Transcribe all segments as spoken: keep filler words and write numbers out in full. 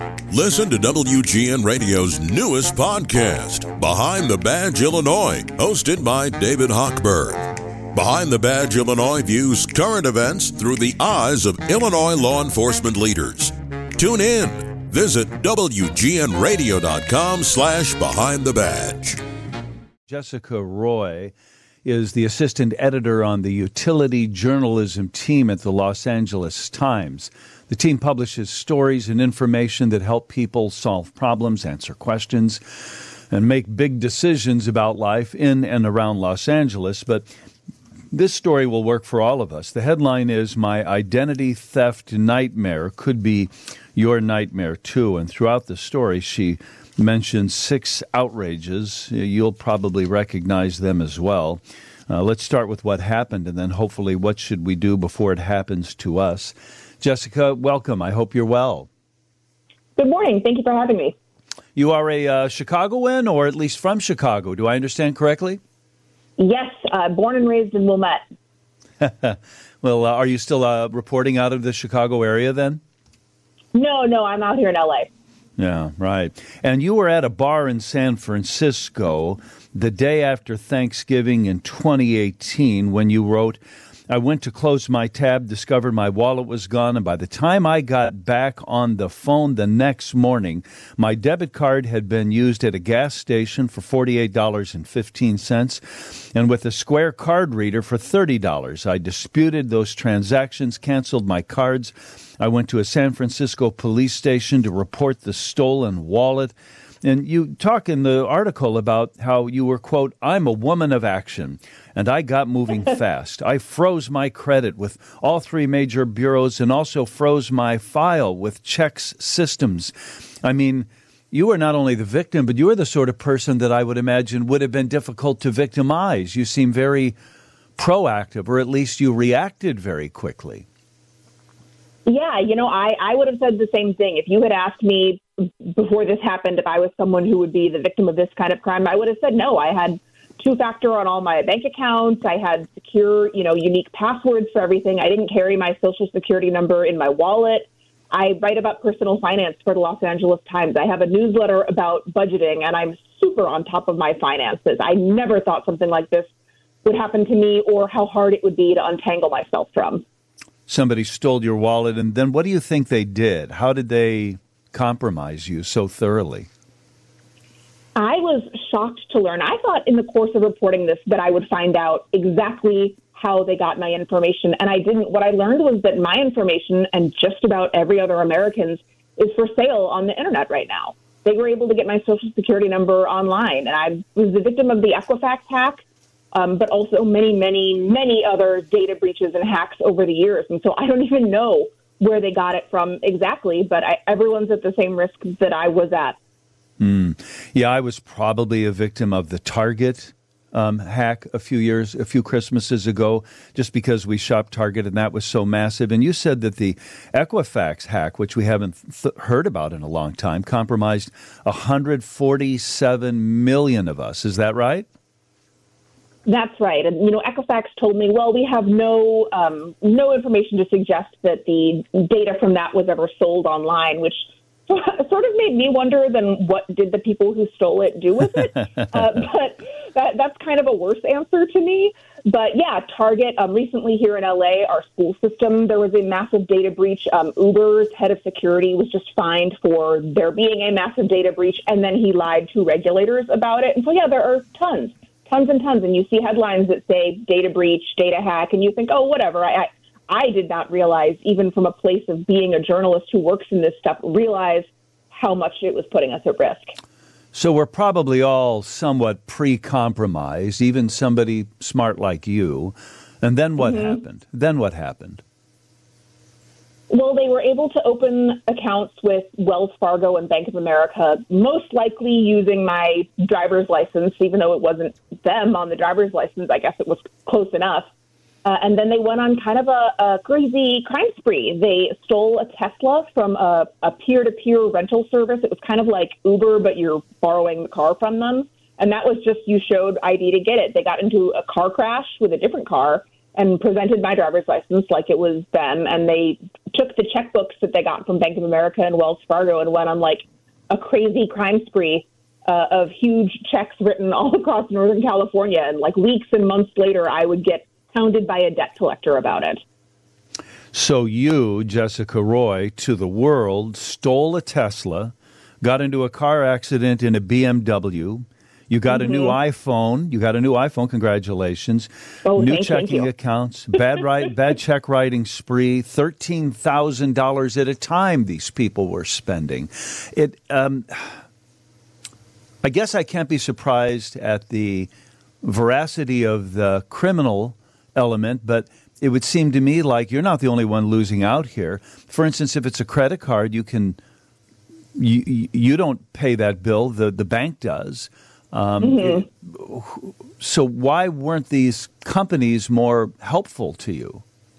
Listen to W G N Radio's newest podcast, Behind the Badge Illinois, hosted by David Hochberg. Behind the Badge Illinois views current events through the eyes of Illinois law enforcement leaders. Tune in. Visit W G N radio dot com slash behind the badge. Jessica Roy is the assistant editor on the utility journalism team at the Los Angeles Times. The team publishes stories and information that help people solve problems, answer questions, and make big decisions about life in and around Los Angeles. But this story will work for all of us. The headline is, "My Identity Theft Nightmare Could Be Your Nightmare Too." And throughout the story, she mentions six outrages. You'll probably recognize them as well. Uh, let's start with what happened, and then hopefully what should we do before it happens to us. Jessica, welcome. I hope you're well. Good morning. Thank you for having me. You are a uh, Chicagoan, or at least from Chicago. Do I understand correctly? Yes, uh, born and raised in Wilmette. Well, uh, are you still uh, reporting out of the Chicago area then? No, no, I'm out here in L A. Yeah, right. And you were at a bar in San Francisco the day after Thanksgiving in twenty eighteen when you wrote, "I went to close my tab, discovered my wallet was gone, and by the time I got back on the phone the next morning, my debit card had been used at a gas station for forty-eight dollars and fifteen cents and with a Square card reader for thirty dollars. I disputed those transactions, canceled my cards. I went to a San Francisco police station to report the stolen wallet." And you talk in the article about how you were, quote, "I'm a woman of action, and I got moving fast. I froze my credit with all three major bureaus and also froze my file with Chex Systems." I mean, you were not only the victim, but you were the sort of person that I would imagine would have been difficult to victimize. You seem very proactive, or at least you reacted very quickly. Yeah, you know, I, I would have said the same thing. If you had asked me before this happened if I was someone who would be the victim of this kind of crime, I would have said no. I had two-factor on all my bank accounts. I had secure, you know, unique passwords for everything. I didn't carry my Social Security number in my wallet. I write about personal finance for the Los Angeles Times. I have a newsletter about budgeting, and I'm super on top of my finances. I never thought something like this would happen to me or how hard it would be to untangle myself from. Somebody stole your wallet, and then what do you think they did? How did they compromise you so thoroughly? I was shocked to learn. I thought in the course of reporting this that I would find out exactly how they got my information, and I didn't. What I learned was that my information, and just about every other American's, is for sale on the internet right now. They were able to get my Social Security number online, and I was the victim of the Equifax hack, um, but also many, many, many other data breaches and hacks over the years. And so I don't even know where they got it from exactly, but I, everyone's at the same risk that I was at. Mm. Yeah, I was probably a victim of the Target um, hack a few years, a few Christmases ago, just because we shopped Target and that was so massive. And you said that the Equifax hack, which we haven't th- heard about in a long time, compromised one hundred forty-seven million of us. Is that right? That's right. And, you know, Equifax told me, well, we have no um, no information to suggest that the data from that was ever sold online, which sort of made me wonder, then what did the people who stole it do with it? uh, but that, that's kind of a worse answer to me. But yeah, Target, um, recently here in L A, our school system, there was a massive data breach. Um, Uber's head of security was just fined for there being a massive data breach, and then he lied to regulators about it. And so, yeah, there are tons. Tons and tons, and you see headlines that say data breach, data hack, and you think, oh, whatever. I, I, I did not realize, even from a place of being a journalist who works in this stuff, realize how much it was putting us at risk. So we're probably all somewhat pre-compromised, even somebody smart like you. And then what mm-hmm. happened? Then what happened? Well, they were able to open accounts with Wells Fargo and Bank of America, most likely using my driver's license, even though it wasn't them on the driver's license. I guess it was close enough. Uh, and then they went on kind of a, a crazy crime spree. They stole a Tesla from a, a peer-to-peer rental service. It was kind of like Uber, but you're borrowing the car from them. And that was just, you showed I D to get it. They got into a car crash with a different car, and presented my driver's license like it was them. And they took the checkbooks that they got from Bank of America and Wells Fargo and went on like a crazy crime spree uh, of huge checks written all across Northern California. And like weeks and months later, I would get hounded by a debt collector about it. So you, Jessica Roy, to the world, stole a Tesla, got into a car accident in a B M W. You got mm-hmm. a new iPhone. You got a new iPhone. Congratulations. Oh, new thank, checking thank accounts. Bad write, bad check writing spree. Thirteen thousand dollars at a time. These people were spending it. Um, I guess I can't be surprised at the veracity of the criminal element, but it would seem to me like you're not the only one losing out here. For instance, if it's a credit card, you can you you don't pay that bill. The the bank does. Um, mm-hmm. it, so why weren't these companies more helpful to you?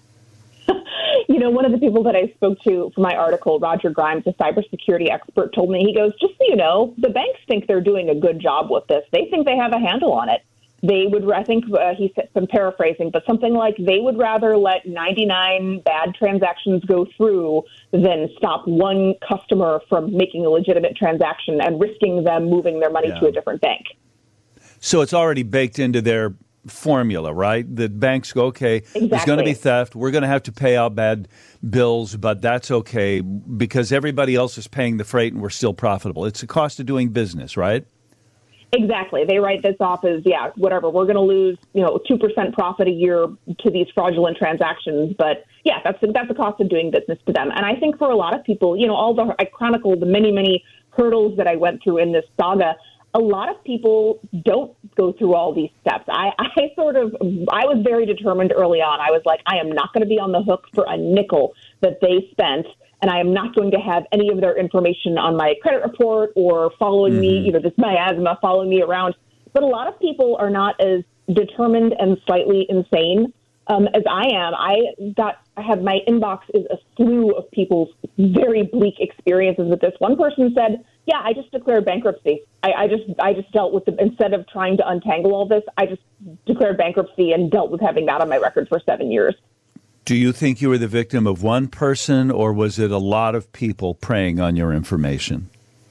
You know, one of the people that I spoke to for my article, Roger Grimes, a cybersecurity expert, told me, he goes, just so you know, the banks think they're doing a good job with this. They think they have a handle on it. They would, I think uh, he said, I'm paraphrasing, but something like they would rather let ninety-nine bad transactions go through than stop one customer from making a legitimate transaction and risking them moving their money yeah. to a different bank. So it's already baked into their formula, right? The banks go, okay, exactly. There's going to be theft. We're going to have to pay out bad bills, but that's okay because everybody else is paying the freight and we're still profitable. It's the cost of doing business, right? Exactly. They write this off as, yeah, whatever. We're going to lose, you know, two percent profit a year to these fraudulent transactions. But, yeah, that's that's the cost of doing business to them. And I think for a lot of people, you know, all the I chronicled the many, many hurdles that I went through in this saga. A lot of people don't go through all these steps. I, I sort of I was very determined early on. I was like, I am not going to be on the hook for a nickel that they spent. And I am not going to have any of their information on my credit report or following mm-hmm. me, you know, this miasma following me around. But a lot of people are not as determined and slightly insane um, as I am. I got, I have my inbox is a slew of people's very bleak experiences with this. One person said, yeah, I just declared bankruptcy. I, I just, I just dealt with the, instead of trying to untangle all this, I just declared bankruptcy and dealt with having that on my record for seven years. Do you think you were the victim of one person, or was it a lot of people preying on your information?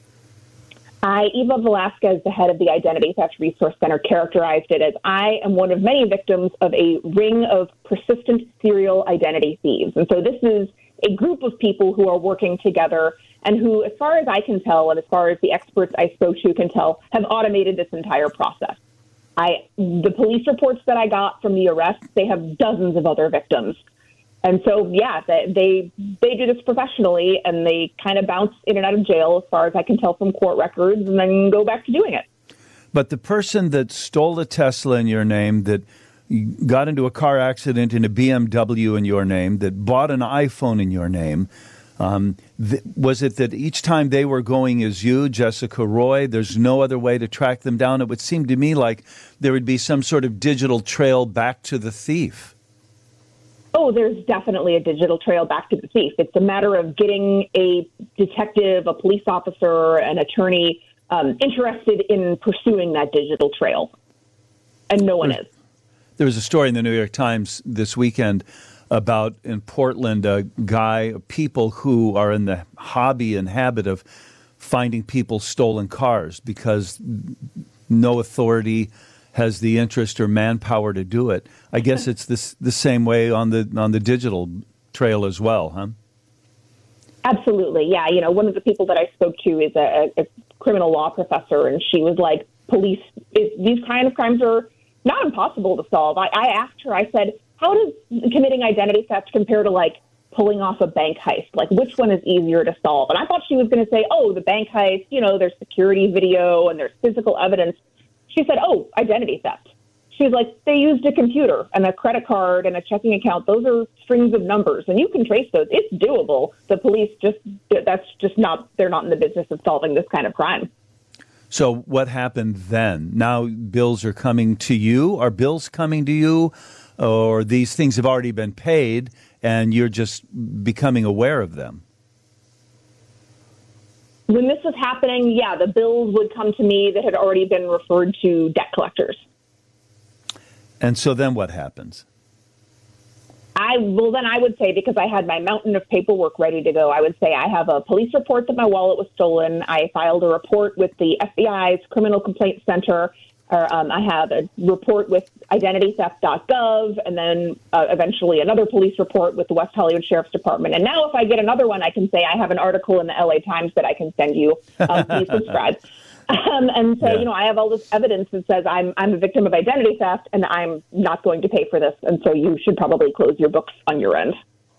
I, Eva Velasquez, the head of the Identity Theft Resource Center, characterized it as, I am one of many victims of a ring of persistent serial identity thieves. And so this is a group of people who are working together and who, as far as I can tell, and as far as the experts I spoke to can tell, have automated this entire process. I, the police reports that I got from the arrests, they have dozens of other victims. And so, yeah, they, they they do this professionally, and they kind of bounce in and out of jail, as far as I can tell from court records, and then go back to doing it. But the person that stole a Tesla in your name, that got into a car accident in a B M W in your name, that bought an iPhone in your name, um, th- was it that each time they were going as you, Jessica Roy, there's no other way to track them down? It would seem to me like there would be some sort of digital trail back to the thief. Oh, there's definitely a digital trail back to the thief. It's a matter of getting a detective, a police officer, an attorney um, interested in pursuing that digital trail. And no one is. There was a story in the New York Times this weekend about, in Portland, a guy, people who are in the hobby and habit of finding people's stolen cars because no authority has the interest or manpower to do it. I guess it's this, the same way on the on the digital trail as well, huh? Absolutely, yeah. You know, one of the people that I spoke to is a, a criminal law professor, and she was like, police, is, these kind of crimes are not impossible to solve. I, I asked her, I said, how does committing identity theft compare to, like, pulling off a bank heist? Like, which one is easier to solve? And I thought she was going to say, oh, the bank heist, you know, there's security video and there's physical evidence. She said, oh, identity theft. She was like, they used a computer and a credit card and a checking account. Those are strings of numbers, and you can trace those. It's doable. The police just, that's just not, they're not in the business of solving this kind of crime. So what happened then? Now bills are coming to you. Are bills coming to you, or these things have already been paid and you're just becoming aware of them? When this was happening, yeah, the bills would come to me that had already been referred to debt collectors. And so then what happens? I well, then I would say, because I had my mountain of paperwork ready to go, I would say I have a police report that my wallet was stolen. I filed a report with the F B I's Criminal Complaint Center. Or, um, I have a report with identity theft dot gov, and then uh, eventually another police report with the West Hollywood Sheriff's Department. And now if I get another one, I can say I have an article in the L A Times that I can send you. Um, please subscribe. Um, and so, yeah. you know, I have all this evidence that says I'm I'm a victim of identity theft, and I'm not going to pay for this. And so you should probably close your books on your end.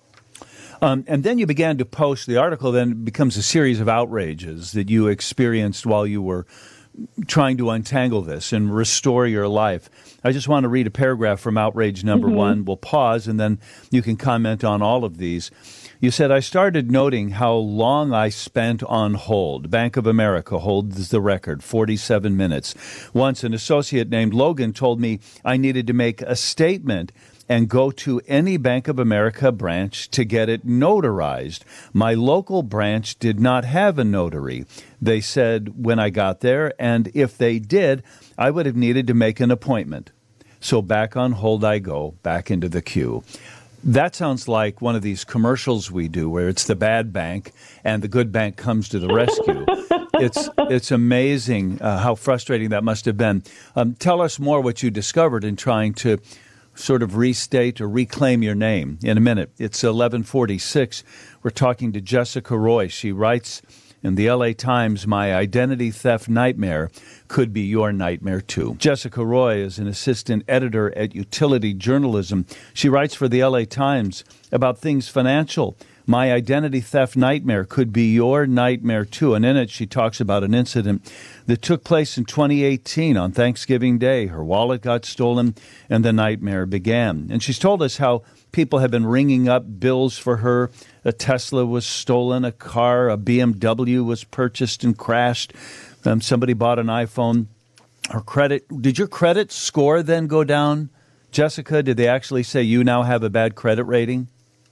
Um, and then you began to post. The article then becomes a series of outrages that you experienced while you were trying to untangle this and restore your life. I just want to read a paragraph from outrage number mm-hmm. one. We'll pause, and then you can comment on all of these. You said, I started noting how long I spent on hold. Bank of America holds the record, forty-seven minutes. Once an associate named Logan told me I needed to make a statement and go to any Bank of America branch to get it notarized. My local branch did not have a notary. They said when I got there, and if they did, I would have needed to make an appointment. So back on hold I go, back into the queue. That sounds like one of these commercials we do where it's the bad bank and the good bank comes to the rescue. It's it's amazing uh, how frustrating that must have been. Um, tell us more what you discovered in trying to sort of restate or reclaim your name in a minute. It's eleven forty-six. We're talking to Jessica Roy. She writes in the L A Times, my identity theft nightmare could be your nightmare too. Jessica Roy is an assistant editor at Utility Journalism. She writes for the L A Times about things financial. My identity theft nightmare could be your nightmare too. And in it, she talks about an incident that took place in twenty eighteen on Thanksgiving Day. Her wallet got stolen and the nightmare began. And she's told us how people have been ringing up bills for her. A Tesla was stolen, a car, a B M W was purchased and crashed. Um, somebody bought an iPhone. Her credit, did your credit score then go down? Jessica, did they actually say you now have a bad credit rating?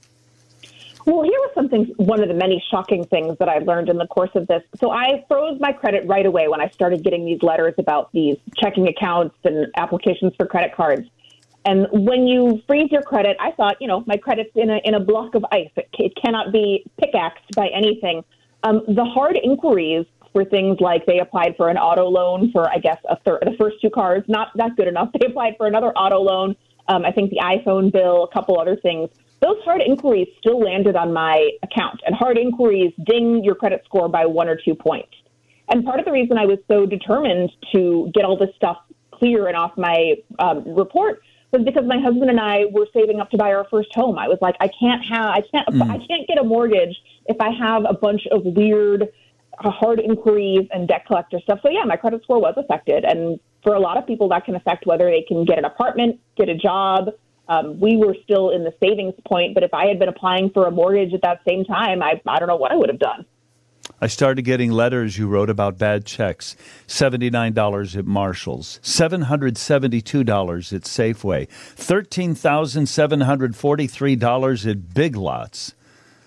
Well, here was something, one of the many shocking things that I learned in the course of this. So I froze my credit right away when I started getting these letters about these checking accounts and applications for credit cards. And when you freeze your credit, I thought, you know, my credit's in a in a block of ice. It, it cannot be pickaxed by anything. Um, the hard inquiries for things like they applied for an auto loan for, I guess, a thir- the first two cars, not not good enough. They applied for another auto loan. Um, I think the iPhone bill, a couple other things. Those hard inquiries still landed on my account, and hard inquiries ding your credit score by one or two points. And part of the reason I was so determined to get all this stuff clear and off my um, report was because my husband and I were saving up to buy our first home. I was like, I can't have, I can't, mm. I can't get a mortgage if I have a bunch of weird, uh, hard inquiries and debt collector stuff. So yeah, my credit score was affected, and for a lot of people, that can affect whether they can get an apartment, get a job. Um, we were still in the savings point, but if I had been applying for a mortgage at that same time, I, I don't know what I would have done. I started getting letters you wrote about bad checks, seventy-nine dollars at Marshall's, seven hundred seventy-two dollars at Safeway, thirteen thousand seven hundred forty-three dollars at Big Lots.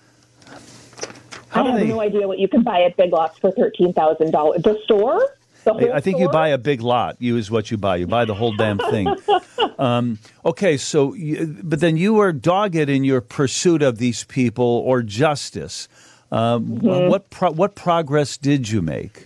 How I have they... no idea what you can buy at Big Lots for thirteen thousand dollars. The store? I think store? You buy a big lot. You is what you buy. You buy the whole damn thing. um, okay, so, you, but then you were dogged in your pursuit of these people or justice. Uh, mm-hmm. What pro- what progress did you make?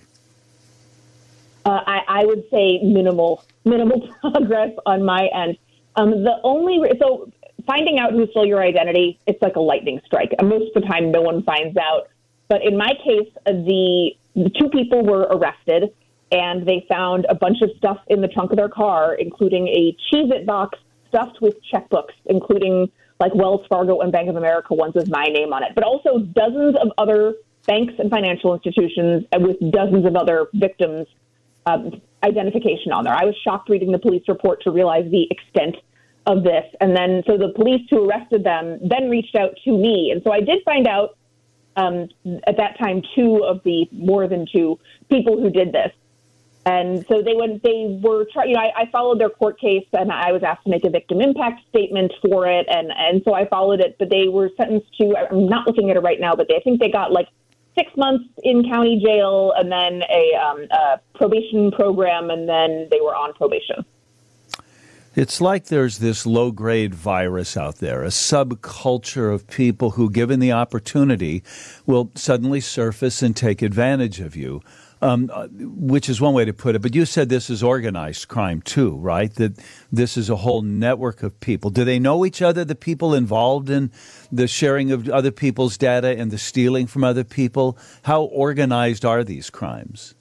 Uh, I, I would say minimal, minimal progress on my end. Um, the only re- so finding out who stole your identity, it's like a lightning strike. And most of the time, no one finds out. But in my case, the, the two people were arrested. And they found a bunch of stuff in the trunk of their car, including a Cheez-It box stuffed with checkbooks, including like Wells Fargo and Bank of America ones with my name on it, but also dozens of other banks and financial institutions with dozens of other victims' um, identification on there. I was shocked reading the police report to realize the extent of this. And then so the police who arrested them then reached out to me. And so I did find out um, at that time two of the more than two people who did this. And so they went, they were, try, you know, I, I followed their court case, and I was asked to make a victim impact statement for it. And, and so I followed it, but they were sentenced to, I'm not looking at it right now, but they, I think they got like six months in county jail and then a, um, a probation program, and then they were on probation. It's like there's this low-grade virus out there, a subculture of people who, given the opportunity, will suddenly surface and take advantage of you, um, which is one way to put it. But you said this is organized crime, too, right? That this is a whole network of people. Do they know each other, the people involved in the sharing of other people's data and the stealing from other people? How organized are these crimes?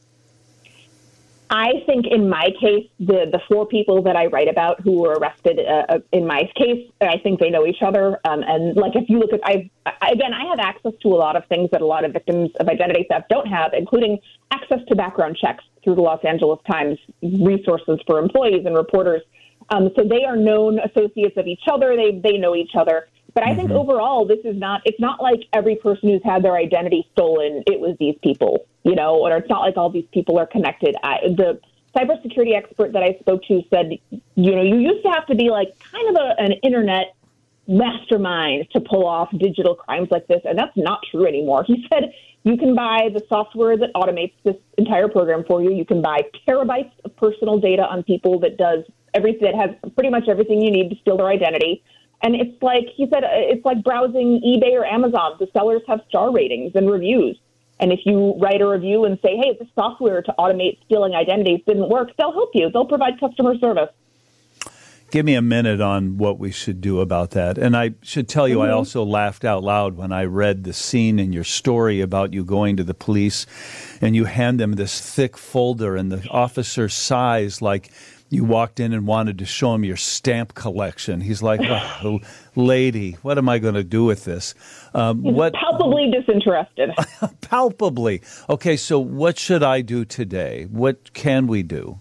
I think in my case, the, the four people that I write about who were arrested uh, in my case, I think they know each other. Um, and like if you look at, I again, I have access to a lot of things that a lot of victims of identity theft don't have, including access to background checks through the Los Angeles Times resources for employees and reporters. Um, so they are known associates of each other. They they know each other. But I mm-hmm. think overall, this is not, it's not like every person who's had their identity stolen, it was these people, you know, or it's not like all these people are connected. I, the cybersecurity expert that I spoke to said, you know, you used to have to be like kind of a, an internet mastermind to pull off digital crimes like this. And that's not true anymore. He said you can buy the software that automates this entire program for you. You can buy terabytes of personal data on people that does everything, that has pretty much everything you need to steal their identity. And it's like, he said, it's like browsing eBay or Amazon. The sellers have star ratings and reviews. And if you write a review and say, hey, this software to automate stealing identities didn't work, they'll help you. They'll provide customer service. Give me a minute on what we should do about that. And I should tell you, mm-hmm. I also laughed out loud when I read the scene in your story about you going to the police and you hand them this thick folder and the officer sighs like you walked in and wanted to show him your stamp collection. He's like, oh, lady, what am I going to do with this? Um, He's what palpably disinterested. Palpably. Okay, so what should I do today? What can we do?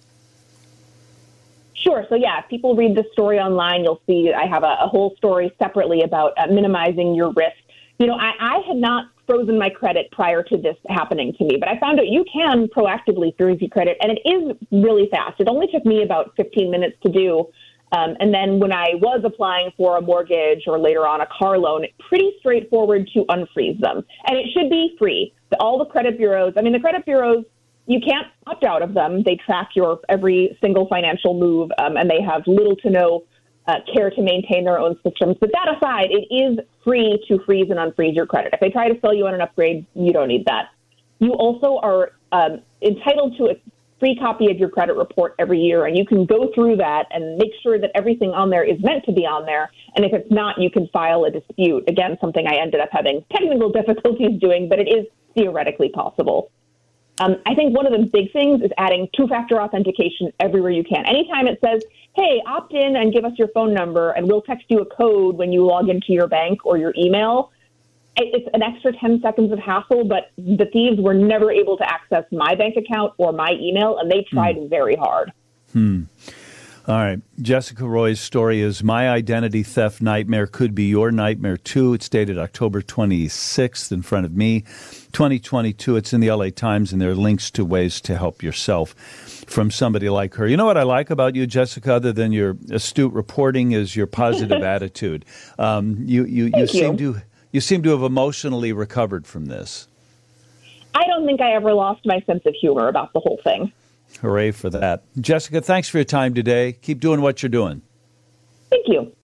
Sure. So, yeah, if people read this story online, you'll see I have a, a whole story separately about uh, minimizing your risk. You know, I, I had not frozen my credit prior to this happening to me, but I found out you can proactively freeze your credit, and it is really fast. It only took me about fifteen minutes to do. Um, and then when I was applying for a mortgage or later on a car loan, it's pretty straightforward to unfreeze them. And it should be free. All the credit bureaus, I mean, the credit bureaus, you can't opt out of them. They track your every single financial move, um, and they have little to no uh, care to maintain their own systems. But that aside, it is free to freeze and unfreeze your credit. If they try to sell you on an upgrade, you don't need that. You also are um, entitled to a free copy of your credit report every year, and you can go through that and make sure that everything on there is meant to be on there. And if it's not, you can file a dispute. Again, something I ended up having technical difficulties doing, but it is theoretically possible. Um, I think one of the big things is adding two-factor authentication everywhere you can. Anytime it says, hey, opt in and give us your phone number, and we'll text you a code when you log into your bank or your email, it's an extra ten seconds of hassle, but the thieves were never able to access my bank account or my email, and they tried hmm. very hard. Hmm. All right. Jessica Roy's story is My Identity Theft Nightmare Could Be Your Nightmare Too. It's dated October twenty-sixth in front of me, twenty twenty-two. It's in the L A Times, and there are links to ways to help yourself from somebody like her. You know what I like about you, Jessica, other than your astute reporting, is your positive attitude. Um, you, you, you, seem to, you seem to have emotionally recovered from this. I don't think I ever lost my sense of humor about the whole thing. Hooray for that. Jessica, thanks for your time today. Keep doing what you're doing. Thank you.